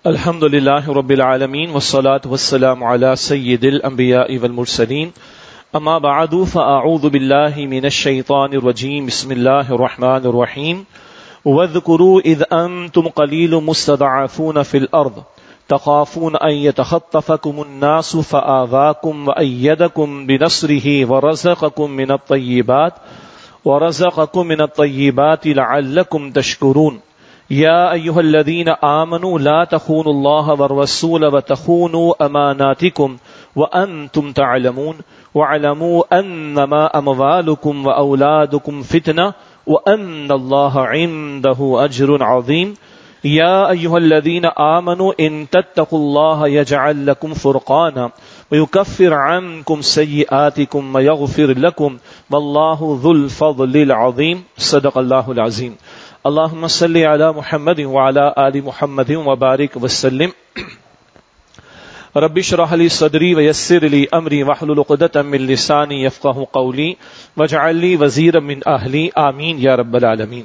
الحمد لله رب العالمين والصلاة والسلام على سيد الأنبياء والمرسلين أما بعد فأعوذ بالله من الشيطان الرجيم بسم الله الرحمن الرحيم واذكروا إذ أنتم قليل مستضعفون في الأرض تخافون أن يتخطفكم الناس فآواكم وأيدكم بنصره ورزقكم من الطيبات لعلكم تشكرون يا أيها الذين آمنوا لا تخونوا الله والرسول وتخونوا أماناتكم وأنتم تعلمون واعلموا أنما أموالكم وأولادكم فتنة وأن الله عنده أجر عظيم يا أيها الذين آمنوا إن تتقوا الله يجعل لكم فرقانا ويكفر عنكم سيئاتكم ويغفر لكم والله ذو الفضل العظيم صدق الله العظيم اللهم صل على محمد وعلى آل محمد وبارك وسلم رب اشرح لي صدري ويسر لي أمري واحلل عقدة من لساني يفقهوا قولي واجعل لي وزيرا من أهلي آمين یا رب العالمین۔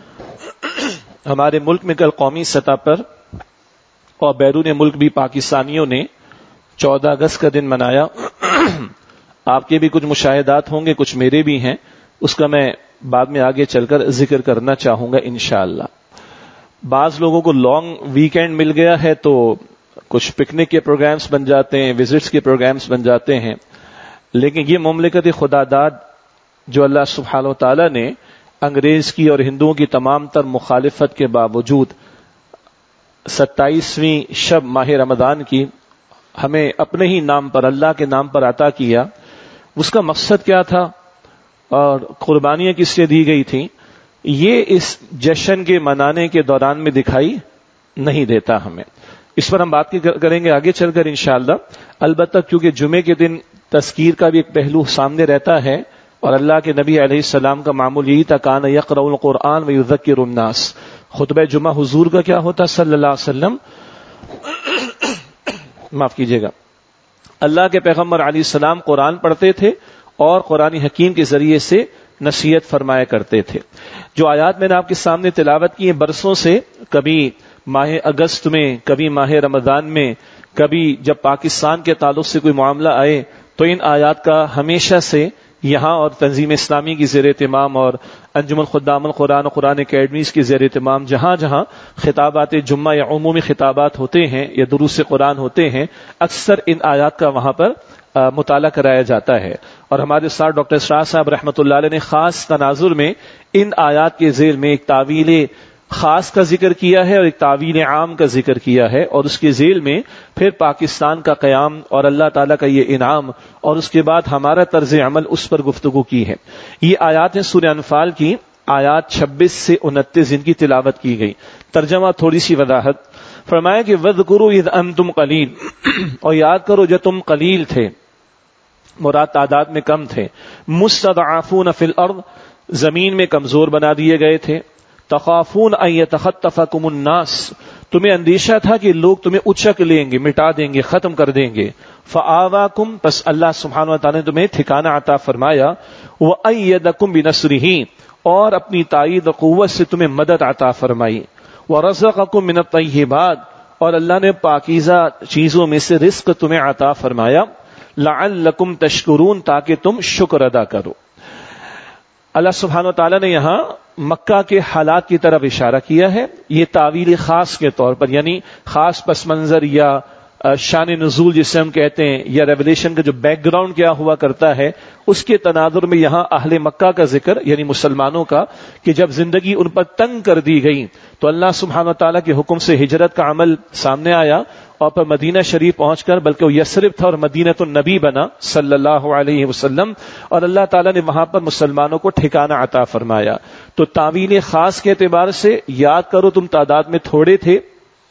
ہمارے ملک میں کل قومی سطح پر اور بیرون ملک بھی پاکستانیوں نے 14 اگست کا دن منایا۔ آپ کے بھی کچھ مشاہدات ہوں گے، کچھ میرے بھی ہیں، اس کا میں بعد میں آگے چل کر ذکر کرنا چاہوں گا انشاءاللہ۔ بعض لوگوں کو لانگ ویکینڈ مل گیا ہے تو کچھ پکنک کے پروگرامز بن جاتے ہیں، وزٹس کے پروگرامز بن جاتے ہیں، لیکن یہ مملکت خدا داد جو اللہ سبحانہ و تعالی نے انگریز کی اور ہندوؤں کی تمام تر مخالفت کے باوجود 27ویں شب ماہ رمضان کی ہمیں اپنے ہی نام پر، اللہ کے نام پر عطا کیا، اس کا مقصد کیا تھا اور قربانیاں کس سے دی گئی تھیں، یہ اس جشن کے منانے کے دوران میں دکھائی نہیں دیتا ہمیں۔ اس پر ہم بات کریں گے آگے چل کر انشاءاللہ۔ البتہ کیونکہ جمعے کے دن تذکیر کا بھی ایک پہلو سامنے رہتا ہے اور اللہ کے نبی علیہ السلام کا معمول یہی تھا، کان یقرأ القرآن ویذکر الناس۔ خطبہ جمعہ حضور کا کیا ہوتا صلی اللہ علیہ وسلم، معاف کیجیے گا، اللہ کے پیغمبر علیہ السلام قرآن پڑھتے تھے اور قرآن حکیم کے ذریعے سے نصیحت فرمایا کرتے تھے۔ جو آیات میں نے آپ کے سامنے تلاوت کی ہیں برسوں سے، کبھی ماہ اگست میں، کبھی ماہ رمضان میں، کبھی جب پاکستان کے تعلق سے کوئی معاملہ آئے تو ان آیات کا ہمیشہ سے یہاں اور تنظیم اسلامی کی زیر اہتمام اور انجمن خدام القرآن و قرآن اکیڈمیز کی زیر اہتمام جہاں جہاں خطابات جمعہ یا عمومی خطابات ہوتے ہیں یا دروس قرآن ہوتے ہیں، اکثر ان آیات کا وہاں پر مطالعہ کرایا جاتا ہے۔ اور ہمارے استاد ڈاکٹر اسرار صاحب رحمۃ اللہ علیہ نے خاص تناظر میں ان آیات کے ذیل میں ایک تعویل خاص کا ذکر کیا ہے اور ایک تعویل عام کا ذکر کیا ہے، اور اس کے ذیل میں پھر پاکستان کا قیام اور اللہ تعالیٰ کا یہ انعام اور اس کے بعد ہمارا طرز عمل اس پر گفتگو کی ہے۔ یہ آیات ہیں سورہ انفال کی آیات 26 سے 29، ان کی تلاوت کی گئی۔ ترجمہ تھوڑی سی وضاحت، فرمایا کہ وَاذْكُرُوا إِذْ أَنْتُمْ قَلِيلٌ، اور یاد کرو جب تم قلیل تھے، مراد تعداد میں کم تھے، مستضعفون فی الارض، زمین میں کمزور بنا دیے گئے تھے، تخافون ان یتخطفکم الناس، تمہیں اندیشہ تھا کہ لوگ تمہیں اچک لیں گے، مٹا دیں گے، ختم کر دیں گے، فآواکم، پس اللہ سبحانہ وتعالی نے تمہیں ٹھکانہ عطا فرمایا، وأیدکم بنصرہ، اور اپنی تائید و قوت سے تمہیں مدد عطا فرمائی، ورزقکم من الطیبات، اور اللہ نے پاکیزہ چیزوں میں سے رزق تمہیں عطا فرمایا، لعلکم تشکرون، تاکہ تم شکر ادا کرو۔ اللہ سبحانہ وتعالی نے یہاں مکہ کے حالات کی طرف اشارہ کیا ہے، یہ تعویل خاص کے طور پر، یعنی خاص پس منظر یا شان نزول جسے ہم کہتے ہیں، یا ریولیشن کا جو بیک گراؤنڈ کیا ہوا کرتا ہے، اس کے تناظر میں یہاں اہل مکہ کا ذکر، یعنی مسلمانوں کا، کہ جب زندگی ان پر تنگ کر دی گئی تو اللہ سبحانہ وتعالی کے حکم سے ہجرت کا عمل سامنے آیا اور پھر مدینہ شریف پہنچ کر، بلکہ وہ یثرب تھا اور مدینۃ النبی بنا صلی اللہ علیہ وسلم، اور اللہ تعالیٰ نے وہاں پر مسلمانوں کو ٹھکانہ عطا فرمایا۔ تو تعویل خاص کے اعتبار سے یاد کرو تم تعداد میں تھوڑے تھے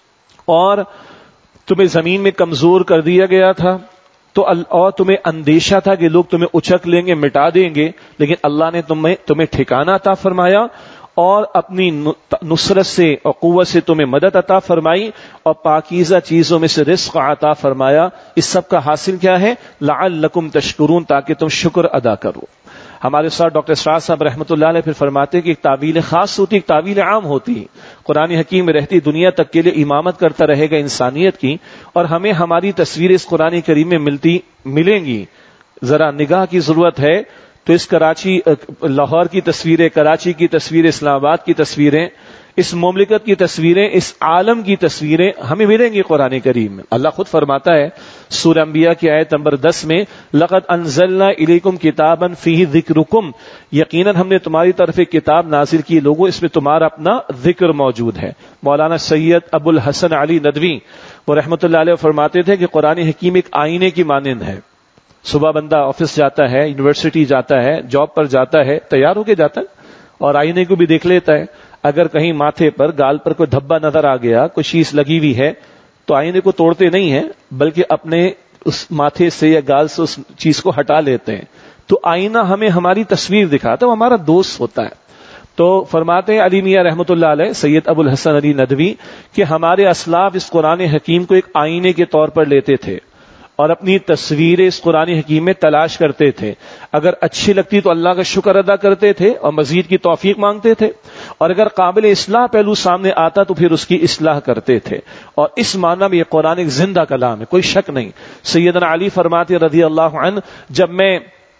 اور تمہیں زمین میں کمزور کر دیا گیا تھا، تو اور تمہیں اندیشہ تھا کہ لوگ تمہیں اچک لیں گے، مٹا دیں گے، لیکن اللہ نے تمہیں ٹھکانہ عطا فرمایا اور اپنی نصرت سے اور قوت سے تمہیں مدد عطا فرمائی اور پاکیزہ چیزوں میں سے رزق عطا فرمایا۔ اس سب کا حاصل کیا ہے؟ لعلکم تشکرون، تاکہ تم شکر ادا کرو۔ ہمارے ساتھ ڈاکٹر اسرار صاحب رحمۃ اللہ علیہ پھر فرماتے ہیں کہ ایک تعویل خاص ہوتی ہے، ایک تعویل عام ہوتی ہے. قرآن حکیم میں رہتی دنیا تک کے لیے امامت کرتا رہے گا انسانیت کی، اور ہمیں ہماری تصویر اس قرآن کریم میں ملیں گی. ذرا نگاہ کی ضرورت ہے تو اس کراچی لاہور کی تصویریں، کراچی کی تصویریں، اسلام آباد کی تصویریں، اس مملکت کی تصویریں، اس عالم کی تصویریں ہمیں ملیں گی قرآن کریم میں. اللہ خود فرماتا ہے سورہ انبیاء کی آیت نمبر 10 میں، لقد انزلنا الیکم کتابا فیہ ذکرکم، یقیناً ہم نے تمہاری طرف ایک کتاب نازل کی لوگوں، اس میں تمہارا اپنا ذکر موجود ہے. مولانا سید ابو الحسن علی ندوی وہ رحمۃ اللہ علیہ فرماتے تھے کہ قرآن حکیم ایک آئینے کی مانند ہے. صبح بندہ آفس جاتا ہے، یونیورسٹی جاتا ہے، جاب پر جاتا ہے، تیار ہو کے جاتا ہے اور آئینے کو بھی دیکھ لیتا ہے. اگر کہیں ماتھے پر، گال پر کوئی دھبا نظر آ گیا، کوئی چیز لگی ہوئی ہے، تو آئینے کو توڑتے نہیں ہیں بلکہ اپنے اس ماتھے سے یا گال سے اس چیز کو ہٹا لیتے ہیں. تو آئینہ ہمیں ہماری تصویر دکھاتا ہے، وہ ہمارا دوست ہوتا ہے. تو فرماتے ہیں علی میاں رحمۃ اللہ علیہ سید ابو الحسن علی ندوی کہ ہمارے اسلاف اس قرآن حکیم کو ایک آئینے کے طور پر لیتے تھے اور اپنی تصویریں اس قرآن حکیم میں تلاش کرتے تھے. اگر اچھی لگتی تو اللہ کا شکر ادا کرتے تھے اور مزید کی توفیق مانگتے تھے، اور اگر قابل اصلاح پہلو سامنے آتا تو پھر اس کی اصلاح کرتے تھے. اور اس معنی میں یہ قرآن ایک زندہ کلام ہے، کوئی شک نہیں. سیدنا علی فرماتے رضی اللہ عنہ، جب میں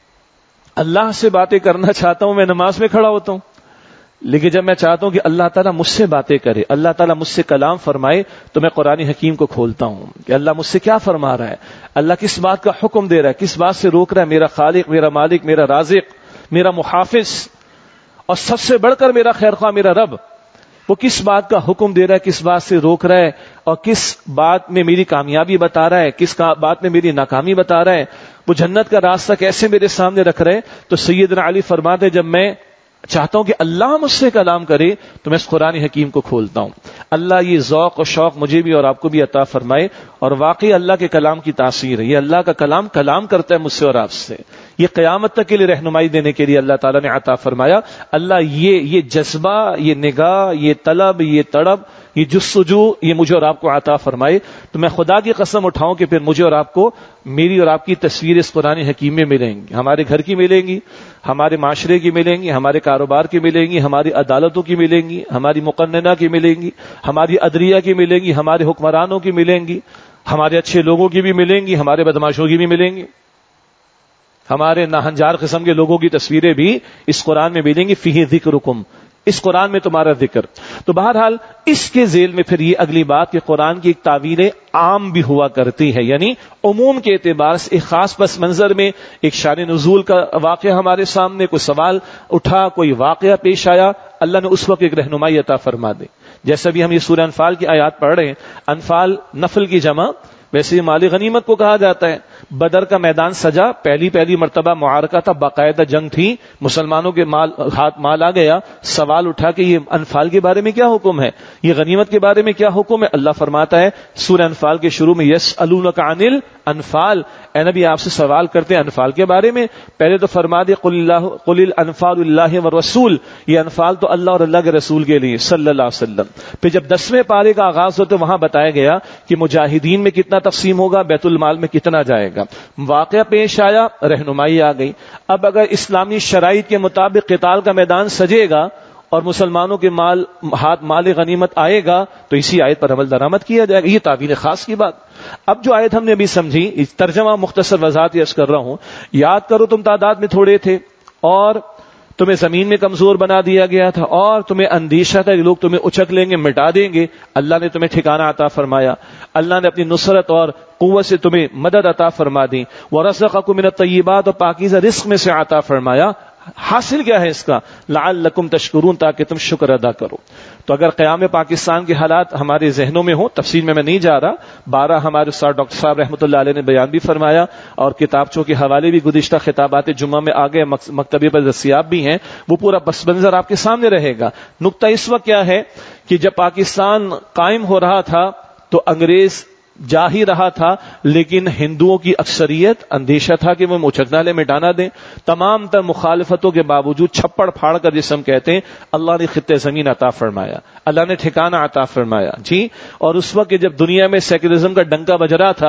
اللہ سے باتیں کرنا چاہتا ہوں میں نماز میں کھڑا ہوتا ہوں، لیکن جب میں چاہتا ہوں کہ اللہ تعالیٰ مجھ سے باتیں کرے، اللہ تعالیٰ مجھ سے کلام فرمائے، تو میں قرآن حکیم کو کھولتا ہوں کہ اللہ مجھ سے کیا فرما رہا ہے، اللہ کس بات کا حکم دے رہا ہے، کس بات سے روک رہا ہے. میرا خالق، میرا مالک، میرا رازق، میرا محافظ، اور سب سے بڑھ کر میرا خیر خواہ میرا رب، وہ کس بات کا حکم دے رہا ہے، کس بات سے روک رہا ہے، اور کس بات میں میری کامیابی بتا رہا ہے، کس بات میں میری ناکامی بتا رہا ہے، وہ جنت کا راستہ کیسے میرے سامنے رکھ رہے ہیں. تو سیدنا علی فرماتے جب میں چاہتا ہوں کہ اللہ مجھ سے کلام کرے تو میں اس قرآن حکیم کو کھولتا ہوں. اللہ یہ ذوق و شوق مجھے بھی اور آپ کو بھی عطا فرمائے. اور واقعی اللہ کے کلام کی تاثیر ہے، یہ اللہ کا کلام کرتا ہے مجھ سے اور آپ سے. یہ قیامت تک کے لیے رہنمائی دینے کے لیے اللہ تعالیٰ نے عطا فرمایا. اللہ یہ جذبہ، یہ نگاہ، یہ طلب، یہ تڑپ، یہ جستجو یہ مجھے اور آپ کو عطا فرمائے. تو میں خدا کی قسم اٹھاؤں کہ پھر مجھے اور آپ کو میری اور آپ کی تصویر اس قرآن حکیم میں ملیں گی. ہمارے گھر کی ملیں گی، ہمارے معاشرے کی ملیں گی، ہمارے کاروبار کی ملیں گی، ہماری عدالتوں کی ملیں گی، ہماری مقننہ کی ملیں گی، ہماری عدلیہ کی ملیں گی، ہمارے حکمرانوں کی ملیں گی، ہمارے اچھے لوگوں کی بھی ملیں گی، ہمارے بدماشوں کی بھی ملیں گی، ہمارے ناہنجار قسم کے لوگوں کی تصویریں بھی اس قرآن میں ملیں گی. فیہ ذکرکم، اس قرآن میں تمہارا ذکر. تو بہرحال اس کے ذیل میں پھر یہ اگلی بات کہ قرآن کی ایک تعویل عام بھی ہوا کرتی ہے، یعنی عموم کے اعتبار سے ایک خاص پس منظر میں ایک شان نزول کا واقعہ ہمارے سامنے، کوئی سوال اٹھا، کوئی واقعہ پیش آیا، اللہ نے اس وقت ایک رہنمائی عطا فرما دی. جیسا بھی ہم یہ سورہ انفال کی آیات پڑھ رہے ہیں، انفال نفل کی جمع، ویسے یہ مال غنیمت کو کہا جاتا ہے. بدر کا میدان سجا، پہلی مرتبہ معارکہ تھا، باقاعدہ جنگ تھی، مسلمانوں کے ہاتھ مال آ گیا. سوال اٹھا کہ یہ انفال کے بارے میں کیا حکم ہے، یہ غنیمت کے بارے میں کیا حکم ہے. اللہ فرماتا ہے سورہ انفال کے شروع میں، یسألونک عن الانفال، اے نبی آپ سے سوال کرتے ہیں انفال کے بارے میں. پہلے تو فرما دے قل الانفال اللہ والرسول، یہ انفال تو اللہ اور اللہ کے رسول کے لیے صلی اللہ علیہ وسلم. پھر جب 10ویں پارے کا آغاز ہوتا ہے وہاں بتایا گیا کہ مجاہدین میں کتنا تقسیم ہوگا، بیت المال میں کتنا جائے گا. واقعہ پیش آیا، رہنمائی آ گئی. اب اگر اسلامی شرائط کے مطابق قتال کا میدان سجے گا اور مسلمانوں کے مال غنیمت آئے گا تو اسی آیت پر عمل درآمد کیا جائے گا. یہ تعبیر خاص کی بات. اب جو آیت ہم نے ابھی سمجھی، ترجمہ مختصر وضاحت عرض کر رہا ہوں. یاد کرو تم تعداد میں تھوڑے تھے اور تمہیں زمین میں کمزور بنا دیا گیا تھا اور تمہیں اندیشہ تھا کہ لوگ تمہیں اچک لیں گے، مٹا دیں گے. اللہ نے تمہیں ٹھکانہ عطا فرمایا، اللہ نے اپنی نصرت اور قوت سے تمہیں مدد عطا فرما دی. وَرَزَقَكُم مِّنَ الطَّيِّبَاتِ، اور پاکیزہ رزق میں سے عطا فرمایا. حاصل کیا ہے اس کا؟ لعلکم تشکرون، تاکہ تم شکر ادا کرو. تو اگر قیام پاکستان کے حالات ہمارے ذہنوں میں ہوں، تفصیل میں نہیں جا رہا، 12 ہمارے استاد ڈاکٹر صاحب رحمۃ اللہ علیہ نے بیان بھی فرمایا اور کتابچوں کے حوالے بھی گزشتہ خطابات جمعہ میں آگے مکتبے پر دستیاب بھی ہیں، وہ پورا پس منظر آپ کے سامنے رہے گا. نقطہ اس وقت کیا ہے کہ جب پاکستان قائم ہو رہا تھا تو انگریز جا ہی رہا تھا، لیکن ہندوؤں کی اکثریت اندیشہ تھا کہ وہ اچکنا لے، مٹانا دیں. تمام تر مخالفتوں کے باوجود چھپڑ پھاڑ کر جسے ہم کہتے ہیں، اللہ نے خطے زمین عطا فرمایا، اللہ نے ٹھکانہ عطا فرمایا. جی، اور اس وقت جب دنیا میں سیکولرزم کا ڈنکا بج رہا تھا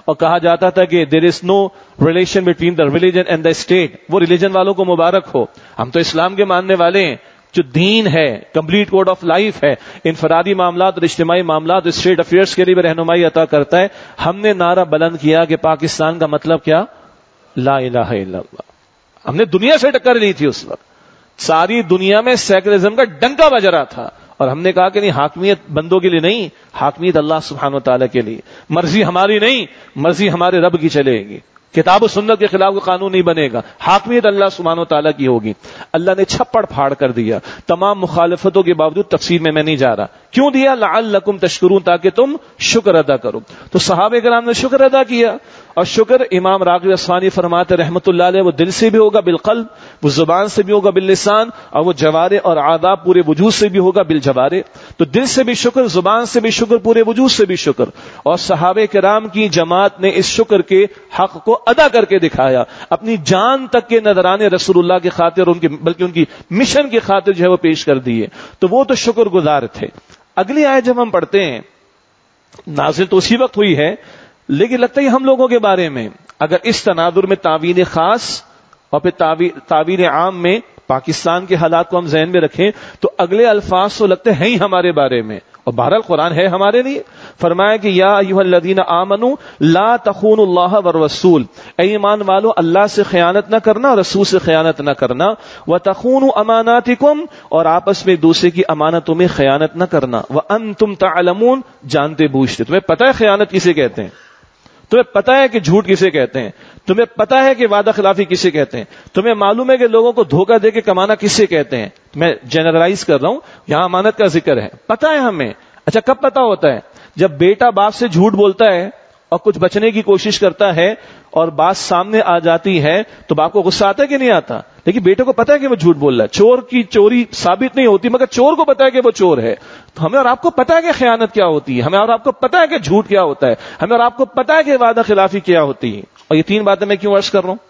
اور کہا جاتا تھا کہ there is no relation between the religion and the state. وہ ریلیجن والوں کو مبارک ہو. ہم تو اسلام کے ماننے والے ہیں. جو دین ہے, کمپلیٹ کوڈ آف لائف ہے, انفرادی معاملات اور اجتماعی معاملات اسٹیٹ افیئرس کے لیے بھی رہنمائی عطا کرتا ہے. ہم نے نعرہ بلند کیا کہ پاکستان کا مطلب کیا؟ لا الہ الا اللہ. ہم نے دنیا سے ٹکر لی تھی اس وقت. ساری دنیا میں سیکولرزم کا ڈنکا بج رہا تھا, اور ہم نے کہا کہ نہیں, حاکمیت بندوں کے لیے نہیں, حاکمیت اللہ سبحانہ و تعالیٰ کے لیے. مرضی ہماری نہیں, مرضی ہمارے رب کی چلے گی. کتاب و سنت کے خلاف کوئی قانون نہیں بنے گا. حاکمیت اللہ سبحانہ و تعالیٰ کی ہوگی. اللہ نے چھپڑ پھاڑ کر دیا. تمام مخالفتوں کے باوجود تفسیر میں نہیں جا رہا. کیوں دیا؟ لعلکم تشکرون, تاکہ تم شکر ادا کرو. تو صحابہ کرام نے شکر ادا کیا. اور شکر امام راغب اصفہانی فرماتے رحمت اللہ علیہ, وہ دل سے بھی ہوگا بالقلب, وہ زبان سے بھی ہوگا باللسان, اور وہ جوارے اور آداب پورے وجود سے بھی ہوگا بالجوارے. تو دل سے بھی شکر, زبان سے بھی شکر, پورے وجود سے بھی شکر. اور صحابہ کرام کی جماعت نے اس شکر کے حق کو ادا کر کے دکھایا. اپنی جان تک کے نذرانے رسول اللہ کی خاطر, ان کی بلکہ ان کی مشن کی خاطر جو ہے وہ پیش کر دیے. تو وہ تو شکر گزار تھے. اگلی آیت جب ہم پڑھتے ہیں, نازل تو اسی وقت ہوئی ہے, لیکن لگتا ہے ہم لوگوں کے بارے میں اگر اس تناظر میں تعویل خاص اور پھر تعویل عام میں پاکستان کے حالات کو ہم ذہن میں رکھیں تو اگلے الفاظ تو لگتے ہیں ہی ہمارے بارے میں, اور بہرحال قرآن ہے ہمارے لیے. فرمایا کہ یا ایھا الذین آمنوا لا تخونوا اللہ والرسول, اے ایمان والو اللہ سے خیانت نہ کرنا, رسول سے خیانت نہ کرنا. وتخونوا اماناتکم, اور آپس میں ایک دوسرے کی امانتوں میں خیانت نہ کرنا. وانتم تعلمون, جانتے بوجھتے. تمہیں پتہ ہے خیانت کسے کہتے ہیں, تمہیں پتا ہے کہ جھوٹ کسے کہتے ہیں, تمہیں پتا ہے کہ وعدہ خلافی کسے کہتے ہیں, تمہیں معلوم ہے کہ لوگوں کو دھوکہ دے کے کمانا کسے کہتے ہیں. میں جنرلائز کر رہا ہوں, یہاں امانت کا ذکر ہے, پتا ہے ہمیں. اچھا کب پتا ہوتا ہے؟ جب بیٹا باپ سے جھوٹ بولتا ہے اور کچھ بچنے کی کوشش کرتا ہے اور بات سامنے آ جاتی ہے تو باپ کو غصہ آتا ہے کہ نہیں آتا؟ لیکن بیٹے کو پتا ہے کہ وہ جھوٹ بول رہا ہے. چور کی چوری ثابت نہیں ہوتی مگر چور کو پتا ہے کہ وہ چور ہے. تو ہمیں اور آپ کو پتا ہے کہ خیانت کیا ہوتی ہے, ہمیں اور آپ کو پتا ہے کہ جھوٹ کیا ہوتا ہے, ہمیں اور آپ کو پتا ہے کہ وعدہ خلافی کیا ہوتی ہے. اور یہ تین باتیں میں کیوں عرض کر رہا ہوں؟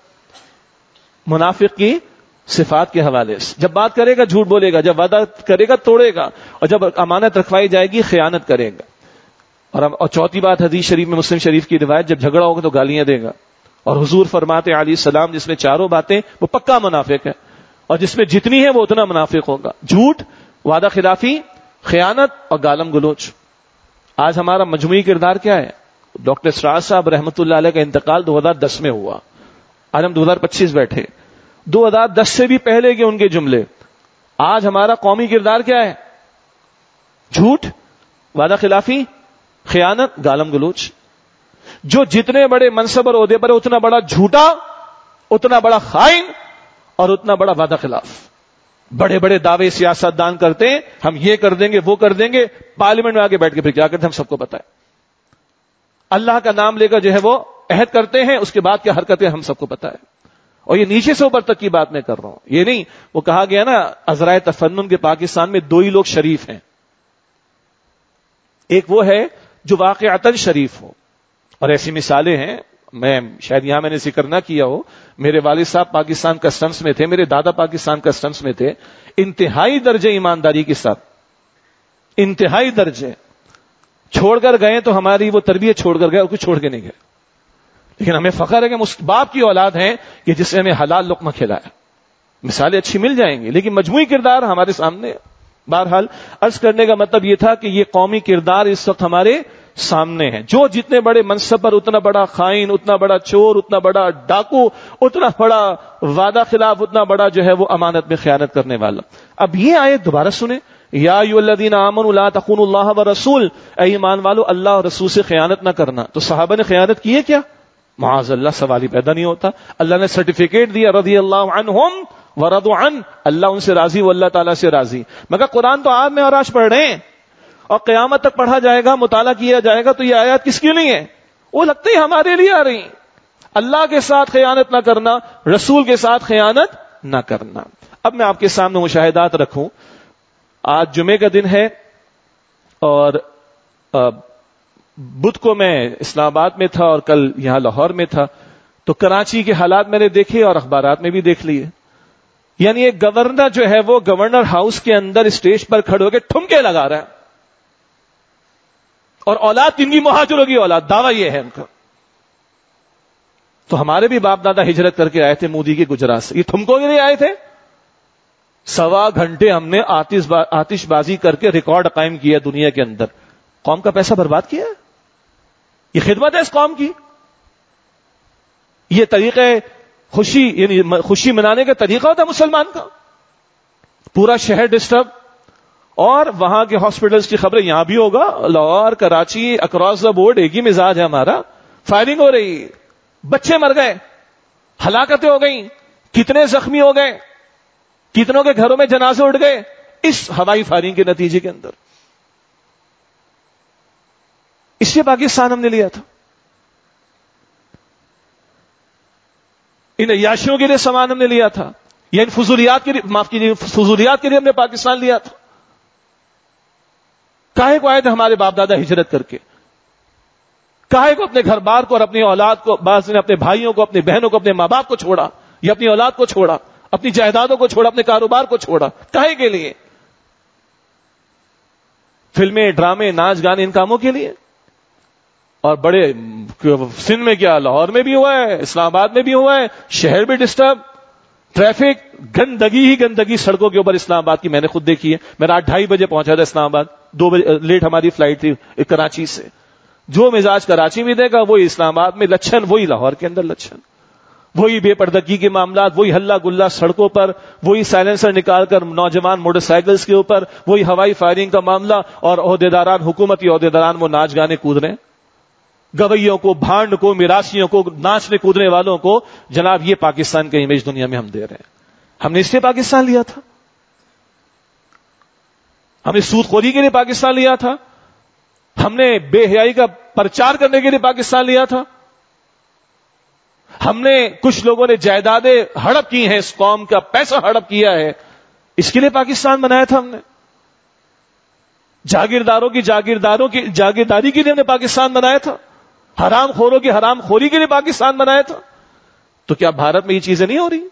منافق کی صفات کے حوالے سے. جب بات کرے گا جھوٹ بولے گا, جب وعدہ کرے گا توڑے گا, اور جب امانت رکھوائی جائے گی خیانت کرے گا. اور چوتھی بات حدیث شریف میں, مسلم شریف کی روایت, جب جھگڑا ہوگا تو گالیاں دے گا. اور حضور فرماتے علیہ السلام جس میں چاروں باتیں وہ پکا منافق ہے, اور جس میں جتنی ہے وہ اتنا منافق ہوگا. جھوٹ, وعدہ خلافی, خیانت اور گالم گلوچ. آج ہمارا مجموعی کردار کیا ہے؟ ڈاکٹر اسرار صاحب رحمۃ اللہ علیہ کا انتقال 2010 میں ہوا. آج ہم 2025 بیٹھے. 2010 سے بھی پہلے کے ان کے جملے. آج ہمارا قومی کردار کیا ہے؟ جھوٹ, وعدہ خلافی, خیانت, گالم گلوچ. جو جتنے بڑے منصب اور عہدے پر ہے اتنا بڑا جھوٹا, اتنا بڑا خائن اور اتنا بڑا وعدہ خلاف. بڑے بڑے دعوے سیاست دان کرتے ہیں, ہم یہ کر دیں گے وہ کر دیں گے, پارلیمنٹ میں آگے بیٹھ کے پھر کیا کرتے ہیں ہم سب کو پتا ہے. اللہ کا نام لے کر جو ہے وہ عہد کرتے ہیں, اس کے بعد کیا حرکتیں ہم سب کو پتا ہے. اور یہ نیچے سے اوپر تک کی بات میں کر رہا ہوں, یہ نہیں. وہ کہا گیا نا عذرائے تفنن کے پاکستان میں دو ہی لوگ شریف ہیں. ایک وہ ہے جو واقعتاً شریف ہو, اور ایسی مثالیں ہیں, میں شاید یہاں میں نے ذکر نہ کیا ہو. میرے والد صاحب پاکستان کسٹمز میں تھے, میرے دادا پاکستان کسٹمز میں تھے. انتہائی درجے ایمانداری کے ساتھ, انتہائی درجے. چھوڑ کر گئے تو ہماری وہ تربیت چھوڑ کر گئے اور کچھ چھوڑ کے نہیں گئے. لیکن ہمیں فخر ہے کہ ہم اس باپ کی اولاد ہیں کہ جس نے ہمیں حلال لقمہ کھلایا. مثالیں اچھی مل جائیں گی لیکن مجموعی کردار ہمارے سامنے. بہرحال عرض کرنے کا مطلب یہ تھا کہ یہ قومی کردار اس وقت ہمارے سامنے ہے. جو جتنے بڑے منصب پر, اتنا بڑا خائن, اتنا بڑا چور, اتنا بڑا ڈاکو, اتنا بڑا وعدہ خلاف, اتنا بڑا جو ہے وہ امانت میں خیانت کرنے والا. اب یہ آیت دوبارہ سنیں, یا ایھا الذین آمنوا لا تخونوا اللہ والرسول, اے ایمان والو اللہ اور رسول سے خیانت نہ کرنا. تو صحابہ نے خیانت کی ہے کیا؟ معاذ اللہ, سوال ہی پیدا نہیں ہوتا. اللہ نے سرٹیفکیٹ دیا, رضی اللہ عنہم ورضوا عنہ, اللہ ان سے راضی وہ اللہ تعالیٰ سے راضی. مگر قرآن تو آپ میں اور آج پڑھ رہے ہیں اور قیامت تک پڑھا جائے گا, مطالعہ کیا جائے گا, تو یہ آیات کس کے لیے ہیں؟ وہ لگتے ہی ہمارے لیے آ رہی ہیں. اللہ کے ساتھ خیانت نہ کرنا, رسول کے ساتھ خیانت نہ کرنا. اب میں آپ کے سامنے مشاہدات رکھوں. آج جمعے کا دن ہے اور بدھ کو میں اسلام آباد میں تھا اور کل یہاں لاہور میں تھا. تو کراچی کے حالات میں نے دیکھے اور اخبارات میں بھی دیکھ لیے. یعنی ایک گورنر جو ہے وہ گورنر ہاؤس کے اندر اسٹیج پر کھڑے ہو کے ٹھمکے لگا رہا ہے, اور اولاد ان کی مہاجروں کی اولاد, دعویٰ یہ ہے ان کا. تو ہمارے بھی باپ دادا ہجرت کر کے آئے تھے مودی کے گجرات سے. یہ تھمکو کے لیے آئے تھے. 1.25 گھنٹے ہم نے آتش بازی کر کے ریکارڈ قائم کیا دنیا کے اندر. قوم کا پیسہ برباد کیا. یہ خدمت ہے اس قوم کی. یہ طریقہ خوشی یعنی خوشی منانے کا طریقہ ہوتا ہے مسلمان کا. پورا شہر ڈسٹرب, اور وہاں کے ہاسپٹلز کی خبریں یہاں بھی ہوگا. Lahore, Karachi, across the board ایک ہی مزاج ہے ہمارا. فائرنگ ہو رہی, بچے مر گئے, ہلاکتیں ہو گئیں, کتنے زخمی ہو گئے, کتنوں کے گھروں میں جنازے اٹھ گئے اس ہوائی فائرنگ کے نتیجے کے اندر. اس لیے پاکستان ہم نے لیا تھا. ان عیاشیوں کے لیے سامان ہم نے لیا تھا, یا ان فضولیات کے لیے, معاف کیجیے, فضولیات کے لیے ہم نے پاکستان لیا تھا. کاہے کو آئے تھے ہمارے باپ دادا ہجرت کر کے؟ کاہے کو اپنے گھر بار کو اور اپنی اولاد کو, بعض نے اپنے بھائیوں کو, اپنے بہنوں کو, اپنے ماں باپ کو چھوڑا, یا اپنی اولاد کو چھوڑا, اپنی جائیدادوں کو چھوڑا, اپنے کاروبار کو چھوڑا. کاہے کے لیے؟ فلمیں, ڈرامے, ناچ گانے, ان کاموں کے لیے. اور بڑے سندھ میں کیا, لاہور میں بھی ہوا ہے, اسلام آباد میں بھی ہوا ہے, شہر بھی ڈسٹرب, ٹریفک, گندگی ہی گندگی سڑکوں کے اوپر اسلام آباد کی میں نے خود دیکھی ہے. میں رات 2:30 بجے پہنچا تھا اسلام آباد, 2 بجے لیٹ ہماری فلائٹ تھی کراچی سے. جو مزاج کراچی میں دے گا وہی اسلام آباد میں لچھن, وہی لاہور کے اندر لچھن, وہی بے پردگی کے معاملات, وہی ہلہ گلہ سڑکوں پر, وہی سائلنسر نکال کر نوجوان موٹر سائیکلز کے اوپر, وہی ہوائی فائرنگ کا معاملہ, اور عہدیداران, حکومتی عہدیداران وہ ناچ گانے کود رہے ہیں. گویوں کو, بھانڈ کو, میراسیوں کو, ناچنے کودنے والوں کو. جناب یہ پاکستان کا امیج دنیا میں ہم دے رہے ہیں. ہم نے اس لیے پاکستان لیا تھا. ہم نے سود خوری کے لیے پاکستان لیا تھا. ہم نے بے حیائی کا پرچار کرنے کے لیے پاکستان لیا تھا. ہم نے, کچھ لوگوں نے جائیدادیں ہڑپ کی ہیں, اس قوم کا پیسہ ہڑپ کیا ہے, اس کے لیے پاکستان بنایا تھا ہم نے. جاگیرداروں کی جاگیرداری کے لیے ہم نے پاکستان بنایا تھا. حرام خوروں کی حرام خوری کے لیے پاکستان بنایا تھا. تو کیا بھارت میں یہ چیزیں نہیں ہو رہی؟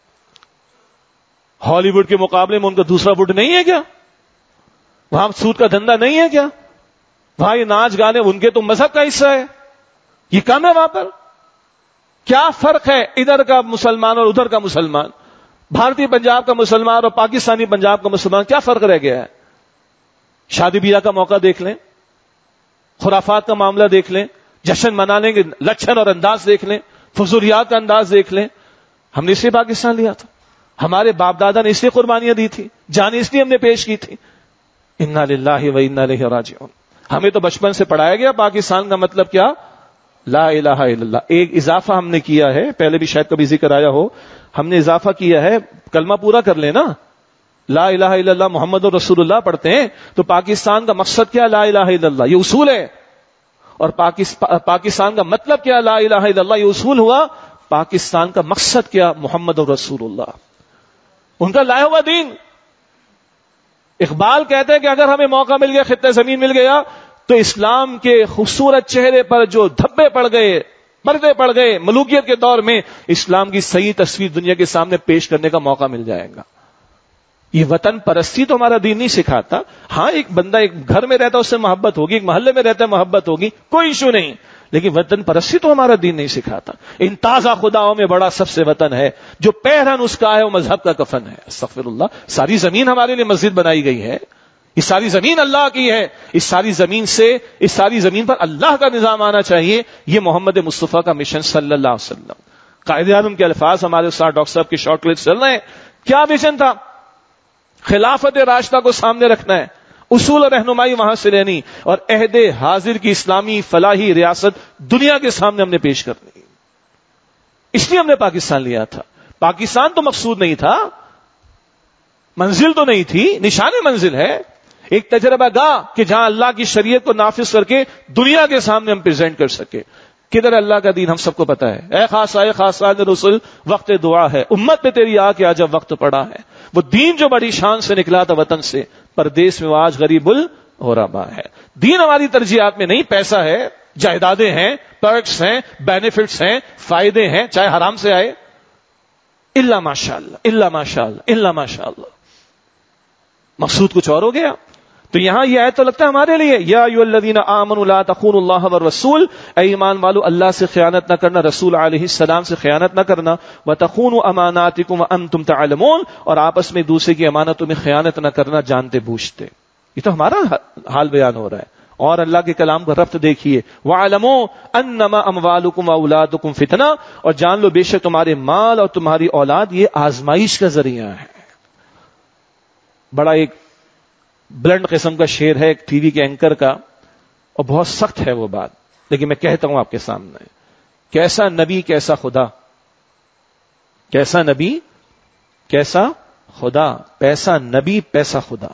ہالی ووڈ کے مقابلے میں ان کا دوسرا ووڈ نہیں ہے کیا؟ وہاں سود کا دھندا نہیں ہے کیا؟ وہاں یہ ناچ گانے ان کے تو مذہب کا حصہ ہے, یہ کم ہے وہاں پر. کیا فرق ہے ادھر کا مسلمان اور ادھر کا مسلمان؟ بھارتی پنجاب کا مسلمان اور پاکستانی پنجاب کا مسلمان, کیا فرق رہ گیا ہے؟ شادی بیاہ کا موقع دیکھ لیں, خرافات کا معاملہ دیکھ لیں, جشن منانے کے لچھن اور انداز دیکھ لیں, فضولیات کا انداز دیکھ لیں. ہم نے اس لیے پاکستان لیا تھا. ہمارے باپ دادا نے اس لیے قربانیاں دی تھی, جان اس لیے ہم نے پیش کی تھی. انا للہ و انا الیہ راجعون. ہمیں تو بچپن سے پڑھایا گیا پاکستان کا مطلب کیا, لا الہ الا اللہ. ایک اضافہ ہم نے کیا ہے, پہلے بھی شاید کبھی ذکر آیا ہو, ہم نے اضافہ کیا ہے, کلمہ پورا کر لینا, لا الہ الا اللہ محمد رسول اللہ پڑھتے ہیں, تو پاکستان کا مقصد کیا, لا الہ الا اللہ, یہ اصول ہے. اور پاکستان کا مطلب کیا, لا الہ الا اللہ, یہ اصول ہوا. پاکستان کا مقصد کیا, محمد رسول اللہ, ان کا لایا ہوا دین. اقبال کہتے ہیں کہ اگر ہمیں موقع مل گیا, خطہ زمین مل گیا, تو اسلام کے خوبصورت چہرے پر جو دھبے پڑ گئے, پردے پڑ گئے ملوکیت کے دور میں, اسلام کی صحیح تصویر دنیا کے سامنے پیش کرنے کا موقع مل جائے گا. یہ وطن پرستی تو ہمارا دین نہیں سکھاتا. ہاں, ایک بندہ ایک گھر میں رہتا ہے اس سے محبت ہوگی, ایک محلے میں رہتا ہے محبت ہوگی, کوئی ایشو نہیں, لیکن وطن پرستی تو ہمارا دین نہیں سکھاتا. ان تازہ خداؤں میں بڑا سب سے وطن ہے, جو پیرہن اس کا ہے وہ مذہب کا کفن ہے. استغفر اللہ. ساری زمین ہمارے لیے مسجد بنائی گئی ہے, یہ ساری زمین اللہ کی ہے, اس ساری زمین پر اللہ کا نظام آنا چاہیے. یہ محمد مصطفیٰ کا مشن صلی اللہ علیہ وسلم. قائد اعظم کے الفاظ ہمارے ساتھ ڈاکٹر صاحب کے شارٹ کلپ چل رہے ہیں. کیا مشن تھا؟ خلافت راشدہ کو سامنے رکھنا ہے, اصول اور رہنمائی وہاں سے لینی, اور عہد حاضر کی اسلامی فلاحی ریاست دنیا کے سامنے ہم نے پیش کرنی. اس لیے ہم نے پاکستان لیا تھا. پاکستان تو مقصود نہیں تھا, منزل تو نہیں تھی, نشان منزل ہے, ایک تجربہ گاہ کہ جہاں اللہ کی شریعت کو نافذ کر کے دنیا کے سامنے ہم پریزنٹ کر سکے. کدھر اللہ کا دین ہم سب کو پتا ہے. اے خاص رسول, وقت دعا ہے, امت پہ تیری آ کے آ جب وقت پڑا ہے. وہ دین جو بڑی شان سے نکلا تھا وطن سے, پردیس میں وہ آج غریب الغربا ہے. دین ہماری ترجیحات میں نہیں, پیسہ ہے, جائیدادیں ہیں, پرکس ہیں, بینیفٹس ہیں, فائدے ہیں, چاہے حرام سے آئے, الا ماشاء اللہ, الا ماشاء اللہ, الا ماشاء اللہ. مقصود کچھ اور ہو گیا. تو یہاں یہ آیت تو لگتا ہے ہمارے لیے، یا ایھا الذین آمنوا لا تخونوا اللہ والرسول، اے ایمان والو اللہ سے خیانت نہ کرنا، رسول علیہ السلام سے خیانت نہ کرنا، وتخونوا اماناتکم وانتم تعلمون، اور آپس میں دوسرے کی امانتوں میں خیانت نہ کرنا جانتے بوجھتے. یہ تو ہمارا حال بیان ہو رہا ہے. اور اللہ کے کلام کا ربط دیکھیے، وَاعْلَمُوا أَنَّمَا أَمْوَالُكُمْ وَأَوْلَادُكُمْ فِتْنَةٌ، اور جان لو بے شک تمہارے مال اور تمہاری اولاد یہ آزمائش کا ذریعہ ہے. بڑا ایک بلنڈ قسم کا شعر ہے ایک ٹی وی کے اینکر کا، اور بہت سخت ہے وہ بات، لیکن میں کہتا ہوں آپ کے سامنے. کیسا نبی کیسا خدا، کیسا نبی کیسا خدا، پیسا نبی پیسا خدا.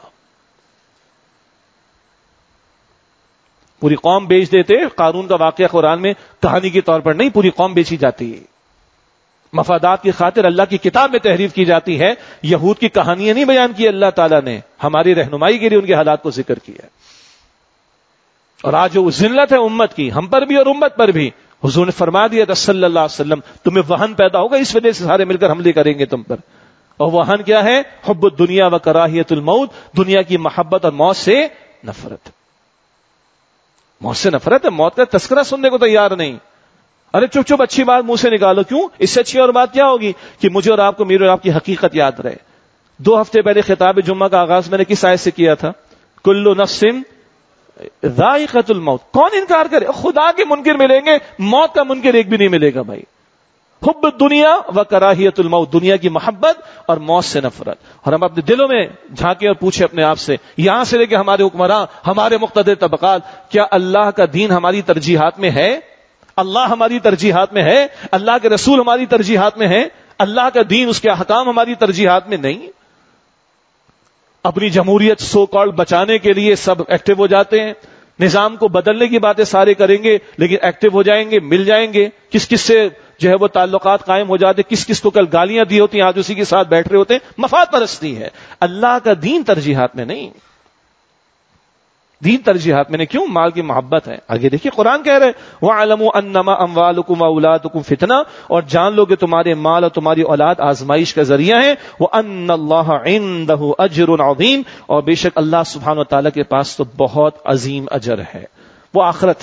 پوری قوم بیچ دیتے. قارون کا واقعہ قرآن میں کہانی کے طور پر نہیں، پوری قوم بیچی جاتی ہے. مفادات کی خاطر اللہ کی کتاب میں تحریف کی جاتی ہے. یہود کی کہانیاں نہیں بیان کی اللہ تعالیٰ نے، ہماری رہنمائی کے لیے ان کے حالات کو ذکر کیا. اور آج جو ذلت ہے امت کی، ہم پر بھی اور امت پر بھی، حضور نے فرما دیا تھا صلی اللہ علیہ وسلم تمہیں وہن پیدا ہوگا، اس وجہ سے سارے مل کر حملے کریں گے تم پر. اور وہن کیا ہے؟ حب الدنیا و کراہیت الموت، دنیا کی محبت اور موت سے نفرت. موت سے نفرت ہے، موت کا تذکرہ سننے کو تیار نہیں. ارے چپ چپ اچھی بات منہ سے نکالو. کیوں؟ اس سے اچھی اور بات کیا ہوگی کہ مجھے اور آپ کو، میرے اور آپ کی حقیقت یاد رہے. 2 ہفتے پہلے خطاب جمعہ کا آغاز میں نے کس آیت سے کیا تھا؟ کل نفس ذائقۃ الموت. کون انکار کرے؟ خدا کے منکر ملیں گے، موت کا منکر ایک بھی نہیں ملے گا بھائی. حب الدنیا و کراہیت الموت، دنیا کی محبت اور موت سے نفرت. اور ہم اپنے دلوں میں جھانکیں اور پوچھیں اپنے آپ سے، یہاں سے لے کے ہمارے حکمراں، ہمارے مقتدر طبقات، کیا اللہ کا دین ہماری ترجیحات میں ہے؟ اللہ ہماری ترجیحات میں ہے؟ اللہ کے رسول ہماری ترجیحات میں ہے؟ اللہ کا دین، اس کے احکام ہماری ترجیحات میں نہیں؟ اپنی جمہوریت سو کالڈ بچانے کے لیے سب ایکٹیو ہو جاتے ہیں، نظام کو بدلنے کی باتیں سارے کریں گے، لیکن ایکٹیو ہو جائیں گے، مل جائیں گے، کس کس سے جو ہے وہ تعلقات قائم ہو جاتے، کس کس کو کل گالیاں دی ہوتی ہیں آج اسی کے ساتھ بیٹھ رہے ہوتے ہیں. مفاد پرستی ہے. اللہ کا دین ترجیحات میں نہیں. دین ترجیحات میں نے کیوں؟ مال کی محبت ہے. آگے دیکھیے قرآن کہہ رہے وَاعْلَمُوا أَنَّمَا أَمْوَالُكُمْ وَأَوْلَادُكُمْ فِتْنَةٌ، اور جان لو کہ تمہارے مال اور تمہاری اولاد آزمائش کا ذریعہ ہے. وَأَنَّ اللَّهَ عِندَهُ أَجْرٌ عَظِيمٌ، اور بے شک اللہ سبحانہ وتعالیٰ کے پاس تو بہت عظیم اجر ہے. وہ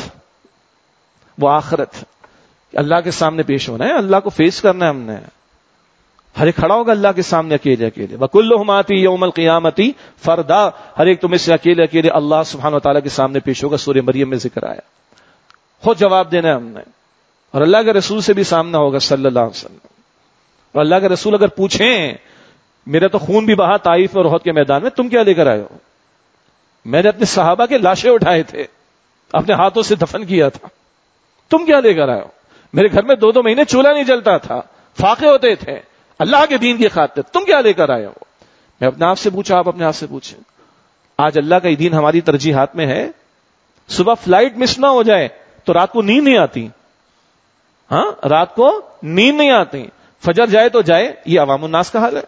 آخرت اللہ کے سامنے پیش ہونا ہے، اللہ کو فیس کرنا ہے. ہم نے ہر ایک کھڑا ہوگا اللہ کے سامنے اکیلے اکیلے. وَكُلُّهُمْ آتِي يَوْمَ الْقِيَامَةِ فَرْدًا، ہر ایک تمہیں سے اکیلے اکیلے اللہ سبحانہ وتعالیٰ کے سامنے پیش ہوگا. سورہ مریم میں ذکر آیا. خود جواب دینا ہے ہم نے. اور اللہ کے رسول سے بھی سامنا ہوگا صلی اللہ علیہ وسلم. اور اللہ کے رسول اگر پوچھیں میرا تو خون بھی بہا طائف اور احد کے میدان میں، تم کیا لے کر آئے ہو؟ میں نے اپنے صحابہ کے لاشیں اٹھائے تھے، اپنے ہاتھوں سے دفن کیا تھا، تم کیا لے کر آئے ہو؟ میرے گھر میں 2 مہینے چولہا نہیں جلتا تھا، فاقے ہوتے تھے اللہ کے دین کی خاطر، تم کیا لے کر آئے ہو؟ میں اپنے آپ سے پوچھا، آپ اپنے آپ سے پوچھیں. آج اللہ کا یہ دین ہماری ترجیحات میں ہے؟ صبح فلائٹ مس نہ ہو جائے تو رات کو نیند نہیں آتی. ہاں، رات کو نیند نہیں آتی. فجر جائے تو جائے، یہ عوام الناس کا حال ہے.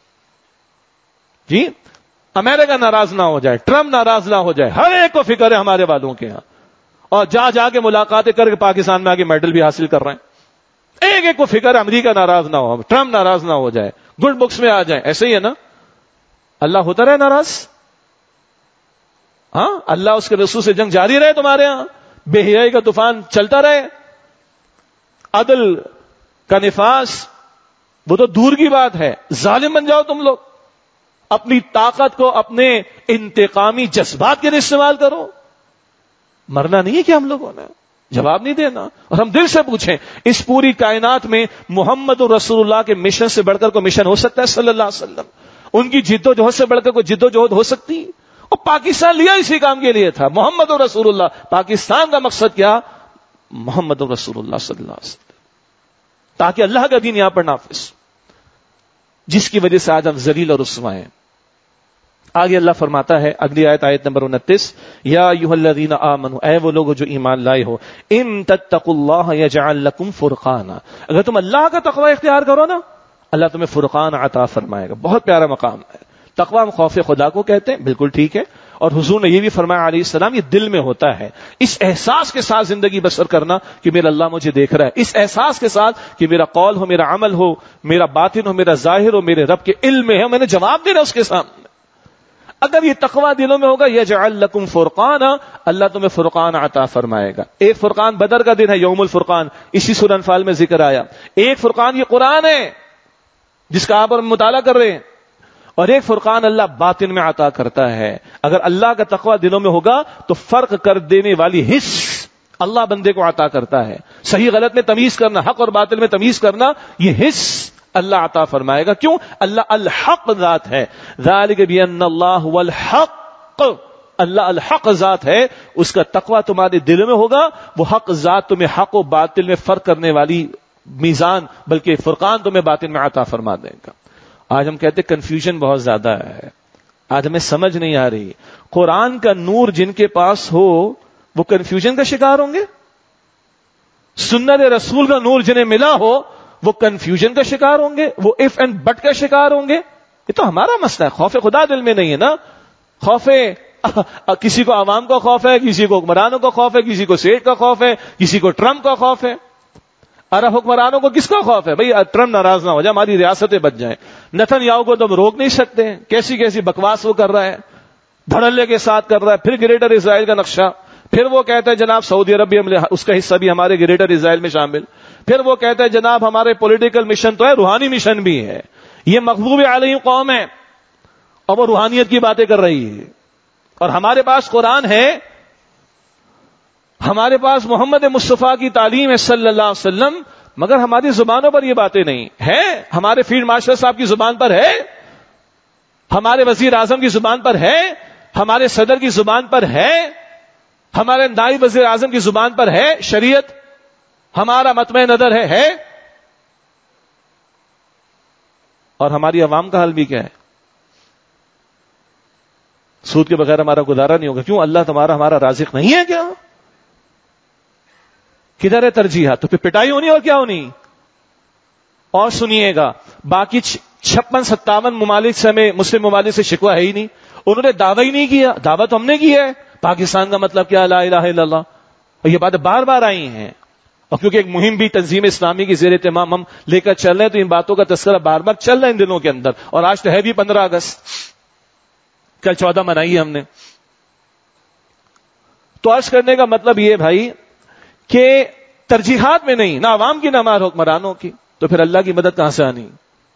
جی، امریکہ ناراض نہ ہو جائے، ٹرمپ ناراض نہ ہو جائے، ہر ایک کو فکر ہے ہمارے والوں کے یہاں. اور جا کے ملاقاتیں کر کے پاکستان میں آگے میڈل بھی حاصل کر رہے ہیں. ایک ایک کو فکر ہے امریکہ ناراض نہ ہو، ٹرمپ ناراض نہ ہو جائے، گڈ بکس میں آ جائے. ایسے ہی ہے نا؟ اللہ ہوتا رہے ناراض؟ ہاں، اللہ اس کے رسول سے جنگ جاری رہے تمہارے ہاں، بے حیائی کا طوفان چلتا رہے، عدل کا نفاذ وہ تو دور کی بات ہے، ظالم بن جاؤ تم لوگ. اپنی طاقت کو اپنے انتقامی جذبات کے لیے استعمال کرو. مرنا نہیں ہے کہ ہم لوگوں نے؟ جواب نہیں دینا. اور ہم دل سے پوچھیں، اس پوری کائنات میں محمد رسول اللہ کے مشن سے بڑھ کر کوئی مشن ہو سکتا ہے صلی اللہ علیہ وسلم؟ ان کی جد و جہد سے بڑھ کر کوئی جد و جہد ہو سکتی؟ اور پاکستان لیا اسی کام کے لیے تھا، محمد رسول اللہ. پاکستان کا مقصد کیا؟ محمد رسول اللہ صلی اللہ علیہ وسلم، تاکہ اللہ کا دین یہاں پر نافذ، جس کی وجہ سے آج ہم ذلیل اور رسوا ہیں. آگے اللہ فرماتا ہے اگلی آیت، آیت نمبر 29، یا ایھا الذین آمنوا، اے وہ لوگ جو ایمان لائے ہو، ان تتقوا اللہ یجعل لکم فرقانا، اگر تم اللہ کا تقوی اختیار کرو نا، اللہ تمہیں فرقان عطا فرمائے گا. بہت پیارا مقام ہے. تقوی ہم خوف خدا کو کہتے ہیں، بالکل ٹھیک ہے. اور حضور نے یہ بھی فرمایا علیہ السلام، یہ دل میں ہوتا ہے. اس احساس کے ساتھ زندگی بسر کرنا کہ میرا اللہ مجھے دیکھ رہا ہے، اس احساس کے ساتھ کہ میرا قول ہو، میرا عمل ہو، میرا باطن ہو، میرا ظاہر ہو، میرے رب کے علم میں ہے، میں نے جواب دینا اس کے سامنے. اگر یہ تقوی دلوں میں ہوگا یجعل لکم فرقانا، اللہ تمہیں فرقان عطا فرمائے گا. ایک فرقان بدر کا دن ہے، یوم الفرقان، اسی سورہ انفال میں ذکر آیا. ایک فرقان یہ قرآن ہے جس کا آپ اور مطالعہ کر رہے ہیں، اور ایک فرقان اللہ باطن میں عطا کرتا ہے. اگر اللہ کا تقوی دلوں میں ہوگا تو فرق کر دینے والی حس اللہ بندے کو عطا کرتا ہے. صحیح غلط میں تمیز کرنا، حق اور باطل میں تمیز کرنا، یہ حس اللہ عطا فرمائے گا. کیوں؟ اللہ الحق ذات ہے. ذالک بان اللہ هو الحق، اللہ الحق ذات ہے. اس کا تقوی تمہارے دل میں ہوگا، وہ حق ذات تمہیں حق و باطل میں فرق کرنے والی میزان بلکہ فرقان تمہیں باطن میں عطا فرما دے گا. آج ہم کہتے کنفیوژن بہت زیادہ ہے، آج ہمیں سمجھ نہیں آ رہی. قرآن کا نور جن کے پاس ہو وہ کنفیوژن کا شکار ہوں گے، سنت رسول کا نور جنہیں ملا ہو وہ کنفیوژن کا شکار ہوں گے، وہ اف اینڈ بٹ کا شکار ہوں گے. یہ تو ہمارا مسئلہ ہے، خوف خدا دل میں نہیں ہے نا. خوف کسی کو عوام کا خوف ہے، کسی کو حکمرانوں کا خوف ہے، کسی کو سیٹ کا خوف ہے، کسی کو ٹرمپ کا خوف ہے. عرب حکمرانوں کو کس کا خوف ہے؟ بھئی ٹرمپ ناراض نہ ہو جائے، ہماری ریاستیں بچ جائیں. نتن یاہو کو تو ہم روک نہیں سکتے، کیسی کیسی بکواس وہ کر رہا ہے، دھڑلے کے ساتھ کر رہا ہے. پھر گریٹر اسرائیل کا نقشہ، پھر وہ کہتا ہے جناب سعودی عرب بھی اس کا حصہ بھی ہمارے گریٹر اسرائیل میں شامل. پھر وہ کہتا ہے جناب ہمارے پولیٹیکل مشن تو ہے، روحانی مشن بھی ہے. یہ مغضوب علیہم قوم ہے اور وہ روحانیت کی باتیں کر رہی ہے. اور ہمارے پاس قرآن ہے، ہمارے پاس محمد مصطفیٰ کی تعلیم ہے صلی اللہ علیہ وسلم، مگر ہماری زبانوں پر یہ باتیں نہیں ہے. ہمارے فیلڈ مارشل صاحب کی زبان پر ہے، ہمارے وزیر اعظم کی زبان پر ہے، ہمارے صدر کی زبان پر ہے، ہمارے نائب وزیر اعظم کی زبان پر ہے شریعت، ہمارا مطمع نظر ہے. اور ہماری عوام کا حل بھی کیا ہے؟ سود کے بغیر ہمارا گزارا نہیں ہوگا. کیوں؟ اللہ تمہارا ہمارا رازق نہیں ہے کیا؟ کدھر ہے ترجیحات؟ تو پھر پٹائی ہونی اور کیا ہونی. اور سنیے گا، باقی 56-57 ممالک سے ہمیں مسلم ممالک سے شکوہ ہے ہی نہیں، انہوں نے دعویٰ ہی نہیں کیا. دعویٰ تو ہم نے کی ہے. پاکستان کا مطلب کیا؟ لا الہ الا اللہ. اور یہ باتیں بار بار آئی ہیں، اور کیونکہ ایک مہم بھی تنظیم اسلامی کی زیر اہتمام ہم لے کر چل رہے ہیں تو ان باتوں کا تذکرہ بار بار چل رہا ہے ان دنوں کے اندر. اور آج تو ہے بھی 15 اگست، کل 14 منائی ہے ہم نے. تو عرض کرنے کا مطلب یہ بھائی کہ ترجیحات میں نہیں، نہ عوام کی نہ ہمارے حکمرانوں کی، تو پھر اللہ کی مدد کہاں سے آنی؟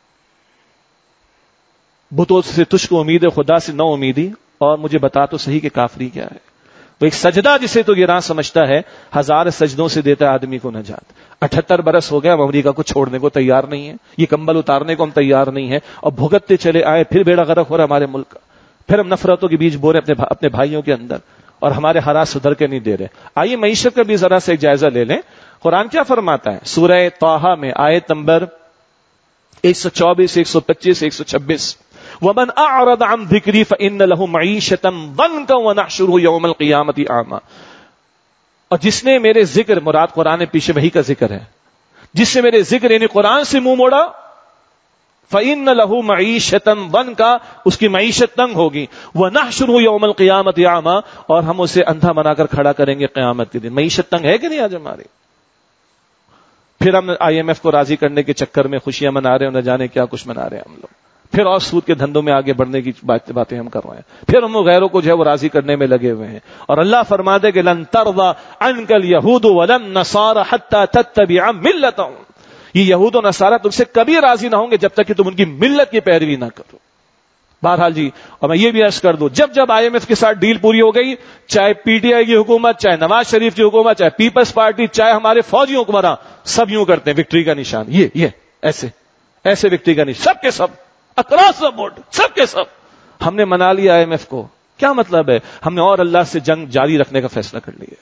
بتوں سے تجھ کو امید ہے، خدا سے نہ امیدی. اور مجھے بتا تو صحیح کہ کافری کیا ہے. وہ ایک سجدہ جسے تو گراں سمجھتا ہے 1000 سجدوں سے دیتا ہے آدمی کو نجات. 78 برس ہو گیا ہم امریکہ کو چھوڑنے کو تیار نہیں ہے، یہ کمبل اتارنے کو ہم تیار نہیں ہے، اور بھگتتے چلے آئے. پھر بیڑا غرق ہو رہا ہمارے ملک کا، پھر ہم نفرتوں کے بیچ بو رہے اپنے بھائیوں کے اندر، اور ہمارے حالات سدھر کے نہیں دے رہے. آئیے معیشت کا بھی ذرا سے ایک جائزہ لے لیں. قرآن کیا فرماتا ہے سورہ طٰہٰ میں آیت نمبر 124 125 126 وَمَنْ أَعْرَضَ عَنْ ذِكْرِي فَإِنَّ لَهُ مَعِيشَةً ضَنْكًا وَنَحْشُرُهُ يَوْمَ الْقِيَامَةِ أَعْمَىٰ. اور جس نے میرے ذکر، مراد قرآن پیچھے وحی کا ذکر ہے، جس نے میرے ذکر یعنی قرآن سے منہ موڑا، فَإِنَّ لَهُ مَعِيشَةً ضَنْكًا، اس کی معیشت تنگ ہوگی. وَنَحْشُرُهُ يَوْمَ الْقِيَامَةِ أَعْمَىٰ، اور ہم اسے اندھا بنا کر کھڑا کریں گے قیامت کے دن. معیشت تنگ ہے کہ نہیں آج ہماری؟ پھر ہم IMF کو راضی کرنے کے چکر میں خوشیاں منا رہے ہیں، نہ جانے کیا کچھ منا رہے ہیں ہم لوگ. پھر اور سود کے دھندوں میں آگے بڑھنے کی باتیں ہم کر رہے ہیں. پھر ہم غیروں کو جو ہے وہ راضی کرنے میں لگے ہوئے ہیں. اور اللہ فرما دے کہ لن ترضى عنك اليهود ولا النصارى حتى تتبع ملتهم، یہ یہود و نصارہ تم سے کبھی راضی نہ ہوں گے جب تک کہ تم ان کی ملت کی پیروی نہ کرو. بہرحال جی، اور میں یہ بھی عرض کر دوں، جب IMF کے ساتھ ڈیل پوری ہو گئی، چاہے PTI کی حکومت، چاہے نواز شریف کی حکومت، چاہے پیپلز پارٹی، چاہے ہمارے فوجی حکمراں، سب یوں کرتے ہیں وکٹری کا نشان، یہ ایسے وکٹری کا نشان، سب کے سب اکراس دا بورڈ، سب کے سب. ہم نے منا لیا IMF کو. کیا مطلب ہے؟ ہم نے اور اللہ سے جنگ جاری رکھنے کا فیصلہ کر لیا.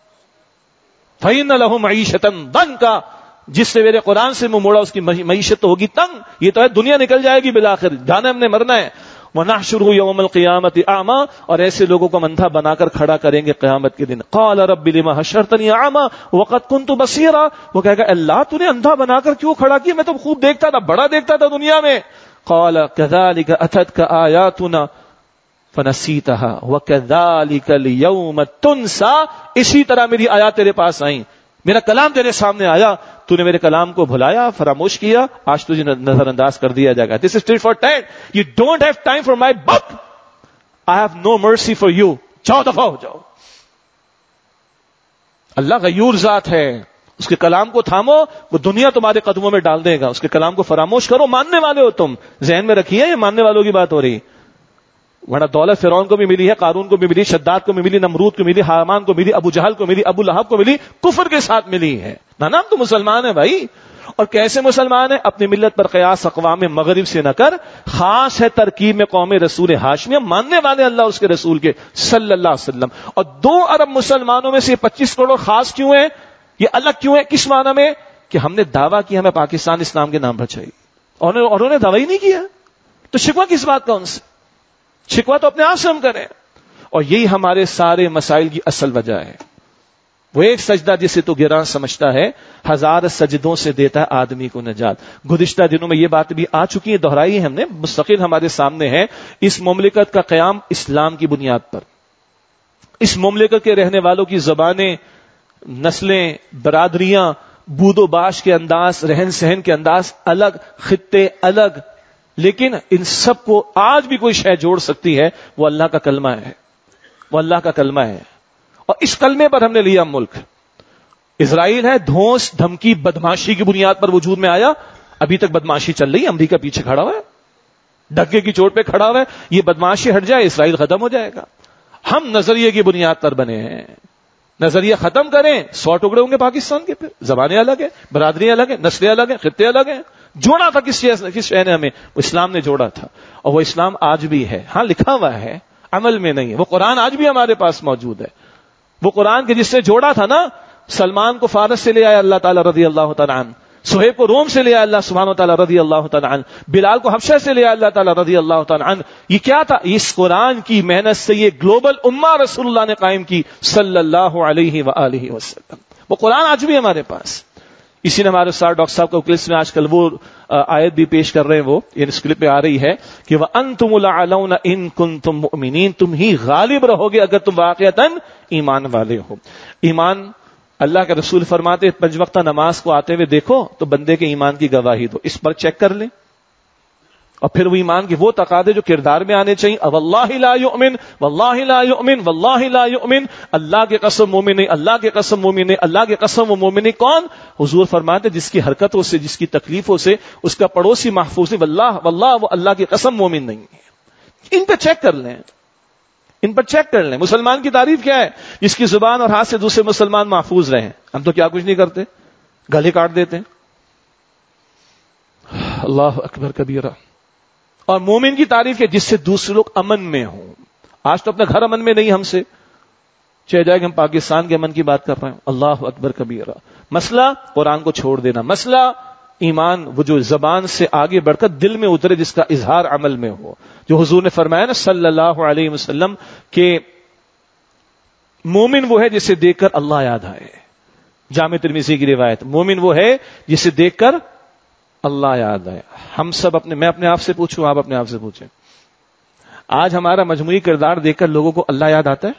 فَإِنَّ لَهُ مَعِيشَةً ضَنْكًا، جس سے میرے قرآن سے منہ موڑا اس کی معیشت تو ہوگی تنگ. یہ تو ہے دنیا نکل جائے گی بالآخر، جانا ہم نے مرنا ہے. وَنَحْشُرُهُ يَوْمَ الْقِيَامَةِ أَعْمَىٰ، اور ایسے لوگوں کو اندھا بنا کر کھڑا کریں گے قیامت کے دن. قَالَ رَبِّ لِمَ حَشَرْتَنِي أَعْمَىٰ وَقَدْ كُنتُ بَصِيرًا، وہ کہے گا اللہ تو نے اندھا بنا کر کیوں کھڑا کیا؟ میں تو خوب دیکھتا تھا، بڑا دیکھتا تھا دنیا میں. قال كذلك أتتك آياتنا فنسيتها وكذلك اليوم تنسى، اسی طرح میری آیات تیرے پاس آئیں، میرا کلام تیرے سامنے آیا، تو نے میرے کلام کو بھلایا، فراموش کیا، آج تجھے نظر انداز کر دیا جائے گا. This is tit for tat. You don't have time for my book. I have no mercy for you. جاؤ دفع ہو جاؤ. اللہ غیور ذات ہے, اس کے کلام کو تھامو, وہ دنیا تمہارے قدموں میں ڈال دے گا. اس کے کلام کو فراموش کرو. ماننے والے ہو تم, ذہن میں رکھیے یہ ماننے والوں کی بات ہو رہی. ورنہ دولت فرعون کو بھی ملی ہے, قارون کو بھی ملی, شداد کو بھی ملی, نمرود کو ملی, حامان کو ملی, ابو جہل کو ملی, ابو لہب کو ملی, کفر کے ساتھ ملی ہے. نام تو مسلمان ہے بھائی. اور کیسے مسلمان ہے؟ اپنی ملت پر قیاس اقوام مغرب سے نہ کر, خاص ہے ترکیب میں قوم رسول ہاشمیہ, ماننے والے اللہ اس کے رسول کے صلی اللہ علیہ وسلم. اور 2 ارب مسلمانوں میں سے 25 کروڑ خاص کیوں ہیں, یہ الگ کیوں ہے؟ کس معنی میں کہ ہم نے دعویٰ کیا ہمیں پاکستان اسلام کے نام پر چاہیے, اور انہوں نے دعویٰ ہی نہیں کیا, تو شکوہ کس بات کا ان سے؟ شکوہ تو اپنے آپ سے ہم کریں. اور یہی ہمارے سارے مسائل کی اصل وجہ ہے. وہ ایک سجدہ جسے تو گراں سمجھتا ہے, 1000 سجدوں سے دیتا ہے آدمی کو نجات. گزشتہ دنوں میں یہ بات بھی آ چکی ہے, دہرائی ہے ہم نے, مستقل ہمارے سامنے ہے. اس مملکت کا قیام اسلام کی بنیاد پر, اس مملکت کے رہنے والوں کی زبانیں, نسلیں, برادریاں, بود و باش کے انداز, رہن سہن کے انداز الگ, خطے الگ, لیکن ان سب کو آج بھی کوئی شے جوڑ سکتی ہے, وہ اللہ کا کلمہ ہے. وہ اللہ کا کلمہ ہے. اور اس کلمے پر ہم نے لیا ملک. اسرائیل ہے دھونس دھمکی بدماشی کی بنیاد پر وجود میں آیا, ابھی تک بدماشی چل رہی ہے, امریکہ پیچھے کھڑا ہوا ہے, ڈھکے کی چوٹ پہ کھڑا ہوا ہے. یہ بدماشی ہٹ جائے اسرائیل ختم ہو جائے گا. ہم نظریے کی بنیاد پر بنے ہیں, نظریہ ختم کریں 100 ٹکڑے ہوں گے پاکستان کے. پھر زبانیں الگ ہیں, برادریاں الگ ہیں, نسلیں الگ ہیں, خطے الگ ہیں. جوڑا تھا کس شے نے ہمیں؟ وہ اسلام نے جوڑا تھا, اور وہ اسلام آج بھی ہے. ہاں لکھا ہوا ہے, عمل میں نہیں ہے. وہ قرآن آج بھی ہمارے پاس موجود ہے. وہ قرآن کے جس سے جوڑا تھا نا, سلمان کو فارس سے لے آیا اللہ تعالیٰ رضی اللہ تعالیٰ عنہ, سہیب کو روم سے لے آیا اللہ سبحانہ و تعالیٰ رضی اللہ تعالیٰ عنہ, بلال کو حبشہ سے لے آیا اللہ تعالیٰ رضی اللہ تعالیٰ عنہ. یہ کیا تھا؟ اس قرآن کی محنت سے یہ گلوبل امہ رسول اللہ نے قائم کی صلی اللہ علیہ وآلہ وسلم. وہ قرآن آج بھی ہمارے پاس. اسی نے ہمارے استاد ڈاکٹر صاحب کو کلس میں آج کل وہ آیت بھی پیش کر رہے ہیں, وہ یہ اس کلپ پہ آ رہی ہے کہ وَأَنْتُمُ الْأَعْلَوْنَ إِن كُنتُم مُؤْمِنِينَ, تم ہی غالب رہو گے اگر تم واقعتاً ایمان والے ہو. ایمان, اللہ کے رسول فرماتے 5 وقتہ نماز کو آتے ہوئے دیکھو تو بندے کے ایمان کی گواہی دو, اس پر چیک کر لیں. اور پھر وہ ایمان کے وہ تقاضے جو کردار میں آنے چاہیے, واللہ لا یؤمن, واللہ لا یؤمن, واللہ لا یؤمن, اللہ کے قسم مومن نہیں, اللہ کے قسم مومن نہیں, اللہ کے قسم وہ مومن نہیں. کون؟ حضور فرماتے جس کی حرکتوں سے, جس کی تکلیفوں سے اس کا پڑوسی محفوظ ہے, واللہ وہ اللہ کی قسم مومن نہیں ہے. ان پہ چیک کر لیں, ان پر چیک کر لیں. مسلمان کی تعریف کیا ہے؟ جس کی زبان اور ہاتھ سے دوسرے مسلمان محفوظ رہیں. ہم تو کیا کچھ نہیں کرتے, گلے کاٹ دیتے ہیں. اللہ اکبر کبیرہ. اور مومن کی تعریف ہے جس سے دوسرے لوگ امن میں ہوں. آج تو اپنا گھر امن میں نہیں ہم سے, چاہے جائے کہ ہم پاکستان کے امن کی بات کر رہے ہیں. اللہ اکبر کبیرہ. مسئلہ قرآن کو چھوڑ دینا, مسئلہ ایمان, وہ جو زبان سے آگے بڑھ کر دل میں اترے, جس کا اظہار عمل میں ہو. جو حضور نے فرمایا نا صلی اللہ علیہ وسلم کہ مومن وہ ہے جسے دیکھ کر اللہ یاد آئے. جامع ترمذی کی روایت, مومن وہ ہے جسے دیکھ کر اللہ یاد آئے. ہم سب میں اپنے آپ سے پوچھوں, آپ اپنے آپ سے پوچھیں, آج ہمارا مجموعی کردار دیکھ کر لوگوں کو اللہ یاد آتا ہے؟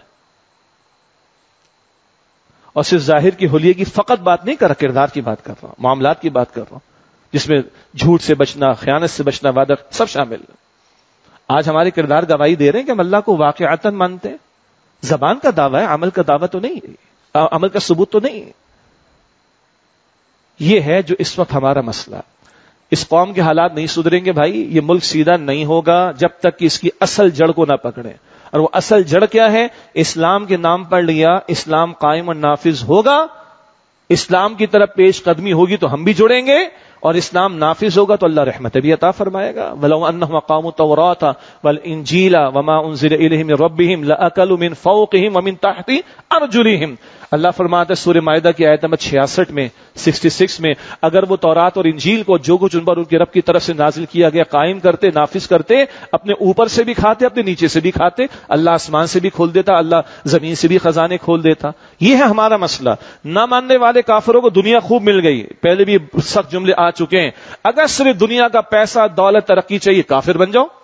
اور صرف ظاہر کی حلیے کی فقط بات نہیں کر رہا, کردار کی بات کر رہا ہوں, معاملات کی بات کر رہا ہوں, جس میں جھوٹ سے بچنا, خیانت سے بچنا, وعدہ سب شامل. آج ہمارے کردار گواہی دے رہے ہیں کہ ہم اللہ کو واقعتاً مانتے ہیں. زبان کا دعویٰ ہے, عمل کا دعویٰ تو نہیں, عمل کا ثبوت تو نہیں. یہ ہے جو اس وقت ہمارا مسئلہ. اس قوم کے حالات نہیں سدھریں گے بھائی, یہ ملک سیدھا نہیں ہوگا جب تک کہ اس کی اصل جڑ کو نہ پکڑیں. اور وہ اصل جڑ کیا ہے؟ اسلام کے نام پر لیا, اسلام قائم اور نافذ ہوگا, اسلام کی طرف پیش قدمی ہوگی تو ہم بھی جڑیں گے, اور اسلام نافذ ہوگا تو اللہ رحمت بھی عطا فرمائے گا. وَلَوْ أَنَّهُمْ أَقَامُوا التَّوْرَاةَ وَالْإِنْجِيلَ وَمَا أُنزِلَ إِلَيْهِمْ مِنْ رَبِّهِمْ لَأَكَلُوا مِنْ فَوْقِهِمْ وَمِنْ تَحْتِ أَرْجُلِهِمْ. اللہ فرماتا ہے سورہ مائدہ کی آیت نمبر 66 میں 66 میں, اگر وہ تورات اور انجیل کو جو کچھ ان پر ان کے رب کی طرف سے نازل کیا گیا قائم کرتے, نافذ کرتے, اپنے اوپر سے بھی کھاتے, اپنے نیچے سے بھی کھاتے, اللہ آسمان سے بھی کھول دیتا, اللہ زمین سے بھی خزانے کھول دیتا. یہ ہے ہمارا مسئلہ. نہ ماننے والے کافروں کو دنیا خوب مل گئی, پہلے بھی سخت جملے آ چکے ہیں. اگر صرف دنیا کا پیسہ, دولت, ترقی چاہیے, کافر بن جاؤ.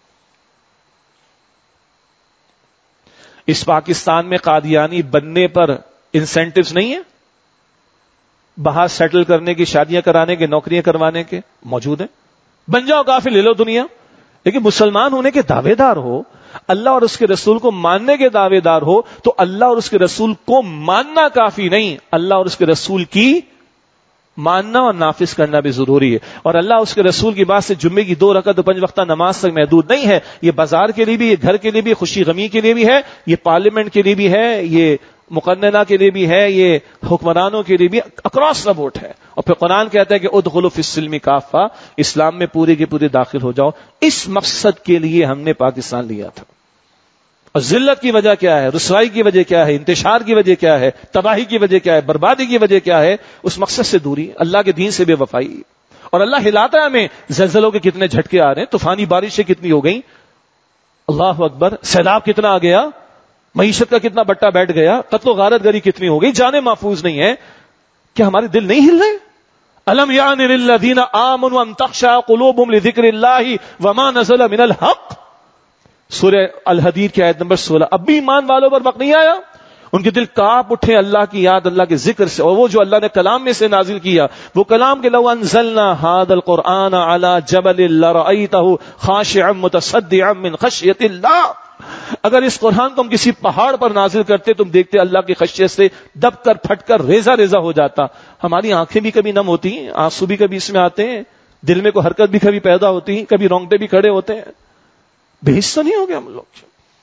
اس پاکستان میں قادیانی بننے پر انسینٹیوز نہیں ہیں, باہر سیٹل کرنے کی, شادیاں کرانے کے, نوکریاں کروانے کے موجود ہیں. بن جاؤ کافر, لے لو دنیا. لیکن مسلمان ہونے کے دعوے دار ہو, اللہ اور اس کے رسول کو ماننے کے دعوے دار ہو تو اللہ اور اس کے رسول کو ماننا کافی نہیں، اللہ اور اس کے رسول کی ماننا اور نافذ کرنا بھی ضروری ہے. اور اللہ اس کے رسول کی بات سے جمعے کی 2 رکعت 5 وقتہ نماز تک محدود نہیں ہے. یہ بازار کے لیے بھی، یہ گھر کے لیے بھی، خوشی غمی کے لیے بھی ہے، یہ پارلیمنٹ کے لیے بھی ہے، یہ مقننہ کے لیے بھی ہے، یہ حکمرانوں کے لیے بھی، اکراس دا بورڈ ہے. اور پھر قرآن کہتا ہے کہ ادخلوا فی السلم کافہ، اسلام میں پورے کے پورے داخل ہو جاؤ. اس مقصد کے لیے ہم نے پاکستان لیا تھا. اور ذلت کی وجہ کیا ہے، رسوائی کی وجہ کیا ہے، انتشار کی وجہ کیا ہے، تباہی کی وجہ کیا ہے، بربادی کی وجہ کیا ہے؟ اس مقصد سے دوری، اللہ کے دین سے بے وفائی. اور اللہ ہلاتا ہے ہمیں. زلزلوں کے کتنے جھٹکے آ رہے ہیں، طوفانی بارشیں کتنی ہو گئیں، اللہ اکبر، سیلاب کتنا آ گیا، معیشت کا کتنا بٹا بیٹھ گیا، قتل و غارت گری کتنی ہو گئی، جانیں محفوظ نہیں ہے. کیا ہمارے دل نہیں ہل رہے؟ الم یعن للذین آمنوا ان تخشع قلوبهم لذکر اللہ وما نزل من الحق، سورہ الحدید کی آیت نمبر 16. اب بھی ایمان والوں پر وقت نہیں آیا؟ ان کے دل کانپ اٹھے اللہ کی یاد، اللہ کے ذکر سے. اور وہ جو اللہ نے کلام میں سے نازل کیا، وہ کلام کے لو انزلنا هذا القرآن على جبل لرأيته خاشعا متصدعا من خشیۃ اللہ، اگر اس قرآن کو ہم کسی پہاڑ پر نازل کرتے تم دیکھتے اللہ کی خشیت سے دب کر پھٹ کر ریزہ ریزہ ہو جاتا. ہماری آنکھیں بھی کبھی نم ہوتی ہیں، آنسو بھی کبھی اس میں آتے ہیں، دل میں کوئی حرکت بھی کبھی پیدا ہوتی ہیں، کبھی رونگٹے بھی کھڑے ہوتے ہیں. بے حصہ نہیں ہو گیا ہم لوگ.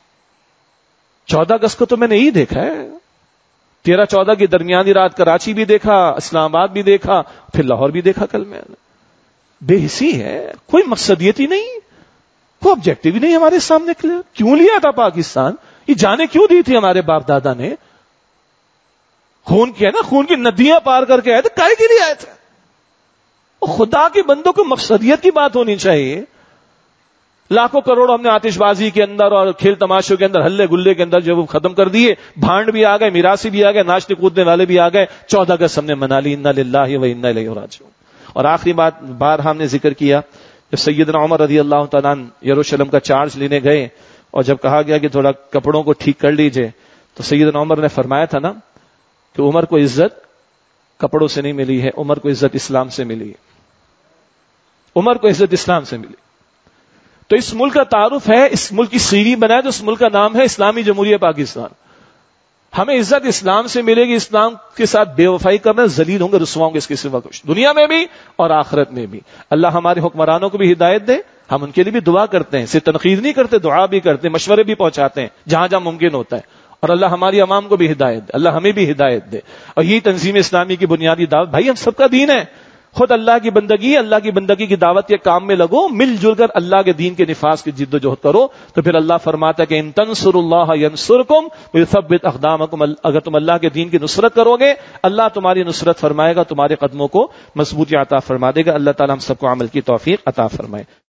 14 اگست کو تو میں نے یہی دیکھا ہے، 13-14 کی درمیانی رات کراچی بھی دیکھا، اسلام آباد بھی دیکھا، پھر لاہور بھی دیکھا. کل میں بے حسی ہے، کوئی مقصدیت ہی نہیں، کوئی آبجیکٹو ہی نہیں ہمارے سامنے. کیوں لیا تھا پاکستان؟ یہ جانیں کیوں دی تھی ہمارے باپ دادا نے؟ خون کی ہے نا، خون کی ندیاں پار کر کے آئے تھے، کائے کے لیے آئے تھے؟ خدا کے بندوں کو مقصدیت کی بات ہونی چاہیے. لاکھوں کروڑوں ہم نے آتش بازی کے اندر اور کھیل تماشوں کے اندر، ہلے گلے کے اندر جو وہ ختم کر دیے. بھانڈ بھی آ گئے، میراثی بھی آ گئے، ناچنے کودنے والے بھی آ گئے. 14 اگست ہم نے منا لی. انا للہ و انا الیہ راجعون. اور آخری بار ہم نے ذکر کیا، جب سیدنا عمر رضی اللہ تعالیٰ عنہ یروشلم کا چارج لینے گئے اور جب کہا گیا کہ تھوڑا کپڑوں کو ٹھیک کر لیجئے، تو سیدنا عمر نے فرمایا تھا نا کہ عمر کو عزت کپڑوں سے نہیں ملی ہے، عمر کو عزت اسلام سے ملی ہے. عمر کو عزت اسلام سے ملی. تو اس ملک کا تعارف ہے، اس ملک کی سیڑھی بنائے تو اس ملک کا نام ہے اسلامی جمہوریہ پاکستان. ہمیں عزت اسلام سے ملے گی. اسلام کے ساتھ بے وفائی کرنا ذلیل ہوں گے، رسوا ہوں گے اس کے سوا کچھ، دنیا میں بھی اور آخرت میں بھی. اللہ ہمارے حکمرانوں کو بھی ہدایت دے. ہم ان کے لیے بھی دعا کرتے ہیں، صرف تنقید نہیں کرتے، دعا بھی کرتے ہیں، مشورے بھی پہنچاتے ہیں جہاں جہاں ممکن ہوتا ہے. اور اللہ ہماری عوام کو بھی ہدایت دے، اللہ ہمیں بھی ہدایت دے. اور یہی تنظیم اسلامی کی بنیادی دعوت. بھائی ہم سب کا دین ہے، خود اللہ کی بندگی کی دعوت کے کام میں لگو، مل جل کر اللہ کے دین کے نفاذ کی جد و جہد کرو. تو پھر اللہ فرماتا ہے کہ ان تنصروا اللہ ینصرکم ویثبت اقدامکم، اگر تم اللہ کے دین کی نصرت کرو گے اللہ تمہاری نصرت فرمائے گا، تمہارے قدموں کو مضبوطی عطا فرما دے گا. اللہ تعالی ہم سب کو عمل کی توفیق عطا فرمائے.